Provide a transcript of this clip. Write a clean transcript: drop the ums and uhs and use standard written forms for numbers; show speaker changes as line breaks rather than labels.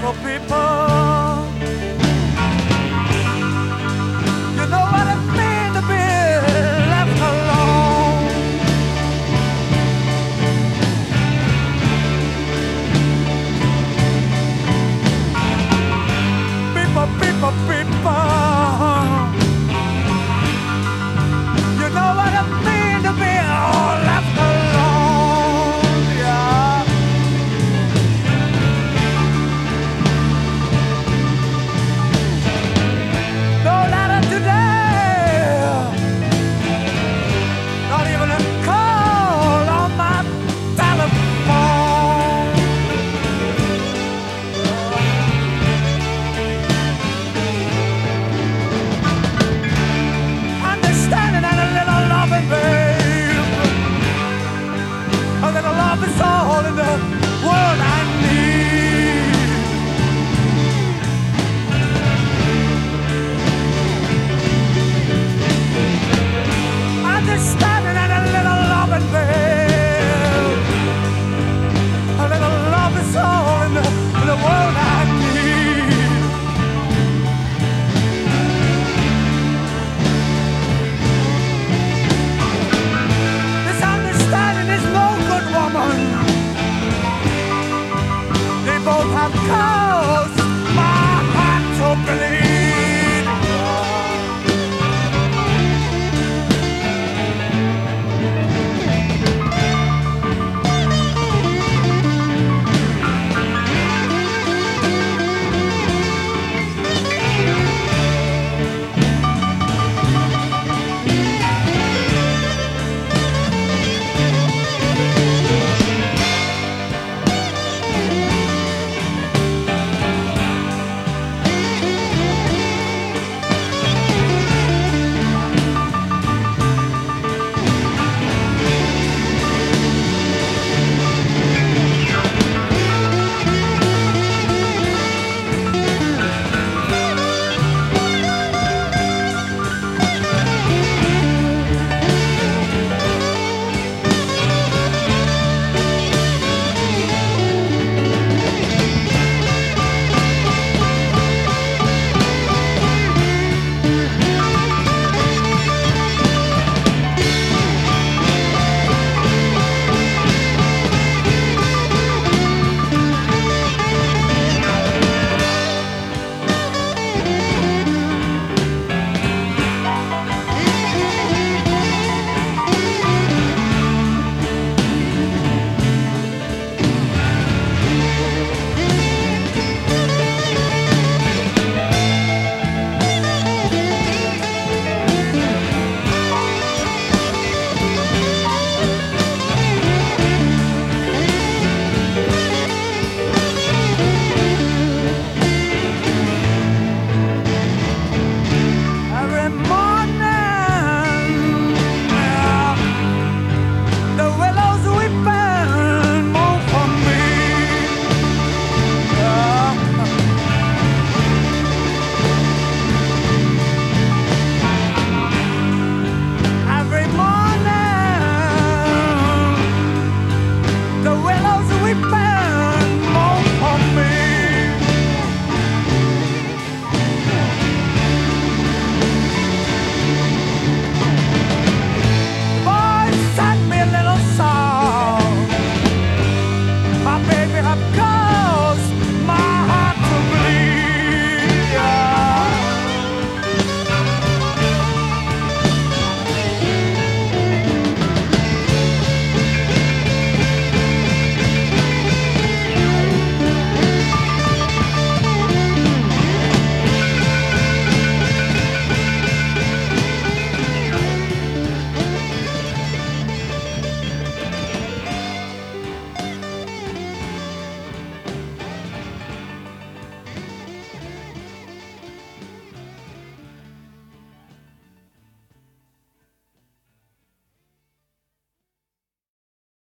people, people. You know what it means to be left alone. People, people, people. You know what it means to be all left alone. Yeah. No letter today. Not even a call on my telephone. Understanding and a little loving, babe. A little love is all in the world I need. Understanding and a little loving, babe. A little love is all in the world I need. This understanding is no good woman. They both have